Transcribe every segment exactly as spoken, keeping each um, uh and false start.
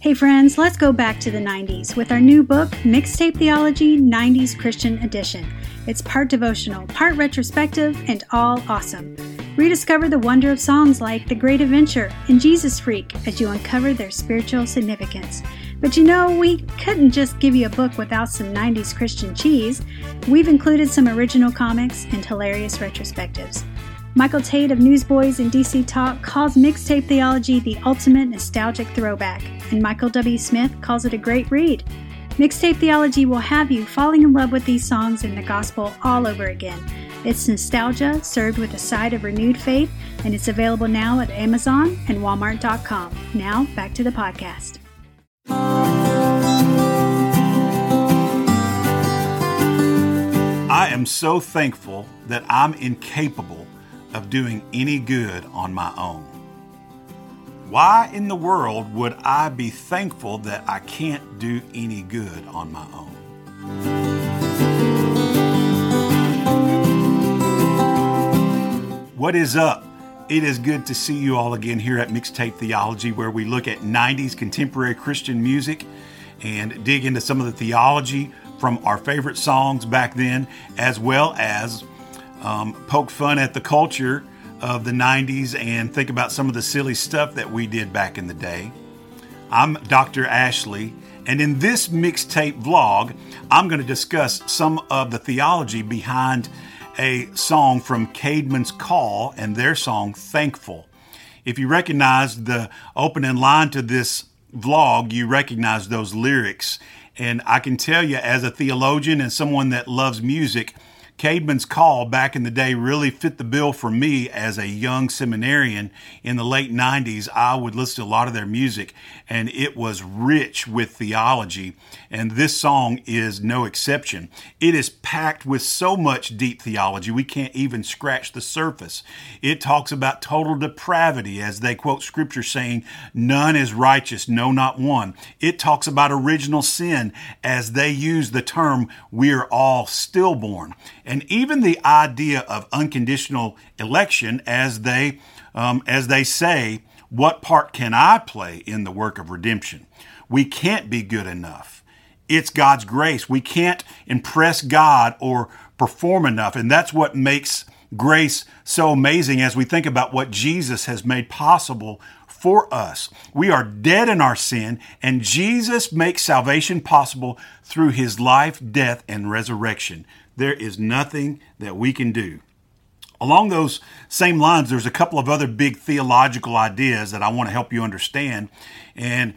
Hey friends, let's go back to the nineties with our new book, Mixtape Theology nineties Christian Edition. It's part devotional, part retrospective, and all awesome. Rediscover the wonder of songs like The Great Adventure and Jesus Freak as you uncover their spiritual significance. But you know, we couldn't just give you a book without some nineties Christian cheese. We've included some original comics and hilarious retrospectives. Michael Tate of Newsboys and D C Talk calls Mixtape Theology the ultimate nostalgic throwback, and Michael W. Smith calls it a great read. Mixtape Theology will have you falling in love with these songs and the gospel all over again. It's nostalgia served with a side of renewed faith, and it's available now at Amazon and Walmart dot com. Now, back to the podcast. I am so thankful that I'm incapable of doing any good on my own. Why in the world would I be thankful that I can't do any good on my own? What is up? It is good to see you all again here at Mixtape Theology, where we look at nineties contemporary Christian music and dig into some of the theology from our favorite songs back then, as well as um, poke fun at the culture of the nineties and think about some of the silly stuff that we did back in the day. I'm Doctor Ashley, and in this mixtape vlog, I'm going to discuss some of the theology behind a song from Caedmon's Call and their song, Thankful. If you recognize the opening line to this vlog, you recognize those lyrics. And I can tell you, as a theologian and someone that loves music, Caedmon's Call back in the day really fit the bill for me as a young seminarian in the late nineties. I would listen to a lot of their music, and it was rich with theology, and this song is no exception. It is packed with so much deep theology, we can't even scratch the surface. It talks about total depravity, as they quote scripture saying, "None is righteous, no, not one." It talks about original sin, as they use the term, "We're all stillborn." And even the idea of unconditional election, as they um, as they say, what part can I play in the work of redemption? We can't be good enough. It's God's grace. We can't impress God or perform enough. And that's what makes grace so amazing as we think about what Jesus has made possible for us. We are dead in our sin, and Jesus makes salvation possible through his life, death, and resurrection. There is nothing that we can do. Along those same lines, there's a couple of other big theological ideas that I want to help you understand, and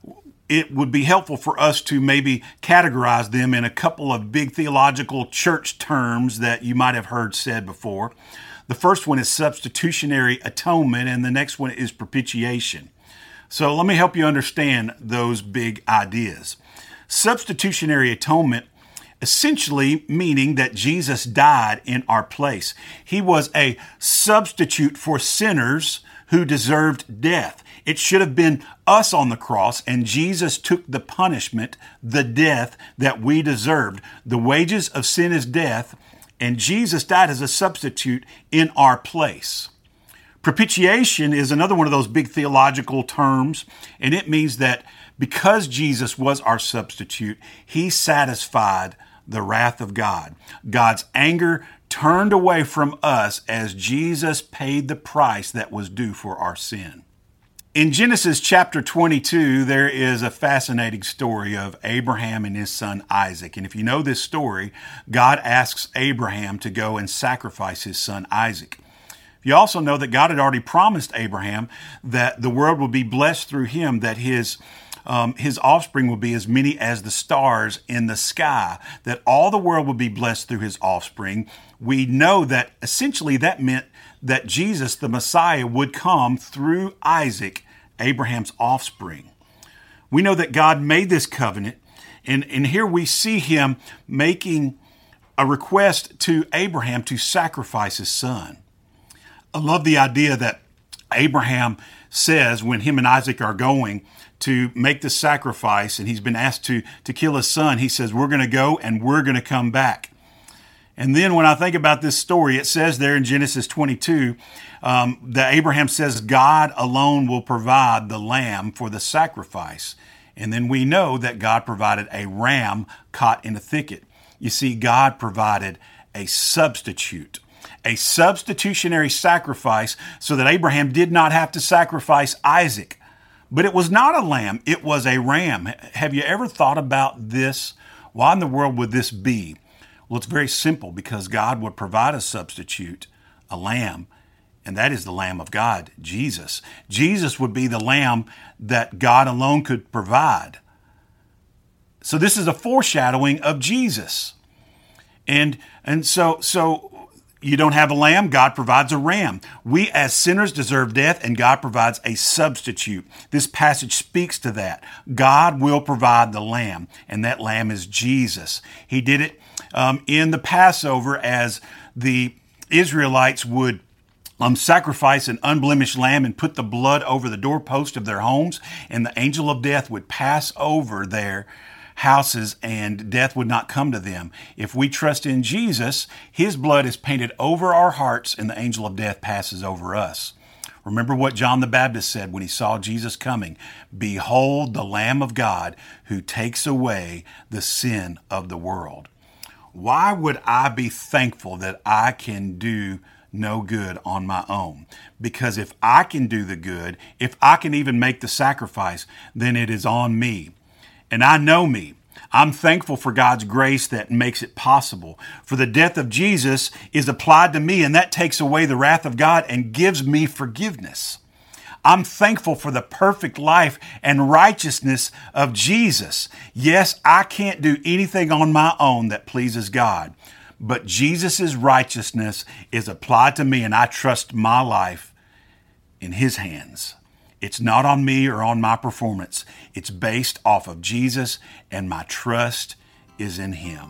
it would be helpful for us to maybe categorize them in a couple of big theological church terms that you might have heard said before. The first one is substitutionary atonement, and the next one is propitiation. So let me help you understand those big ideas. Substitutionary atonement essentially meaning that Jesus died in our place. He was a substitute for sinners who deserved death. It should have been us on the cross, and Jesus took the punishment, the death that we deserved. The wages of sin is death, and Jesus died as a substitute in our place. Propitiation is another one of those big theological terms, and it means that because Jesus was our substitute, he satisfied the wrath of God. God's anger turned away from us as Jesus paid the price that was due for our sin. In Genesis chapter twenty-two, there is a fascinating story of Abraham and his son Isaac. And if you know this story, God asks Abraham to go and sacrifice his son Isaac. You also know that God had already promised Abraham that the world would be blessed through him, that his Um, his offspring will be as many as the stars in the sky, that all the world will be blessed through his offspring. We know that essentially that meant that Jesus, the Messiah, would come through Isaac, Abraham's offspring. We know that God made this covenant, and, and here we see him making a request to Abraham to sacrifice his son. I love the idea that Abraham says when him and Isaac are going to make the sacrifice, and he's been asked to, to kill his son, he says, we're going to go and we're going to come back. And then when I think about this story, it says there in Genesis twenty-two um, that Abraham says God alone will provide the lamb for the sacrifice. And then we know that God provided a ram caught in a thicket. You see, God provided a substitute, a substitutionary sacrifice so that Abraham did not have to sacrifice Isaac. But it was not a lamb, it was a ram. Have you ever thought about this? Why in the world would this be? Well, it's very simple, because God would provide a substitute, a lamb, and that is the Lamb of God, Jesus. Jesus would be the lamb that God alone could provide. So this is a foreshadowing of Jesus. And and so so you don't have a lamb, God provides a ram. We as sinners deserve death, and God provides a substitute. This passage speaks to that. God will provide the lamb, and that lamb is Jesus. He did it um, in the Passover as the Israelites would Um, sacrifice an unblemished lamb and put the blood over the doorpost of their homes, and the angel of death would pass over their houses and death would not come to them. If we trust in Jesus, his blood is painted over our hearts and the angel of death passes over us. Remember what John the Baptist said when he saw Jesus coming: "Behold the Lamb of God who takes away the sin of the world." Why would I be thankful that I can do no good on my own? Because if I can do the good, if I can even make the sacrifice, then it is on me. And I know me. I'm thankful for God's grace that makes it possible. For the death of Jesus is applied to me, and that takes away the wrath of God and gives me forgiveness. I'm thankful for the perfect life and righteousness of Jesus. Yes, I can't do anything on my own that pleases God, but Jesus' righteousness is applied to me, and I trust my life in his hands. It's not on me or on my performance. It's based off of Jesus, and my trust is in him.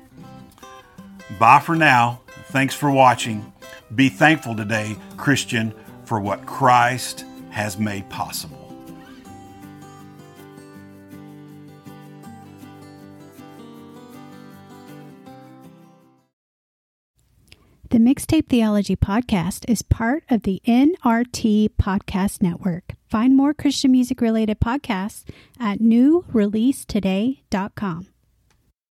Bye for now. Thanks for watching. Be thankful today, Christian, for what Christ has made possible. The Mixtape Theology Podcast is part of the N R T Podcast Network. Find more Christian music-related podcasts at new release today dot com.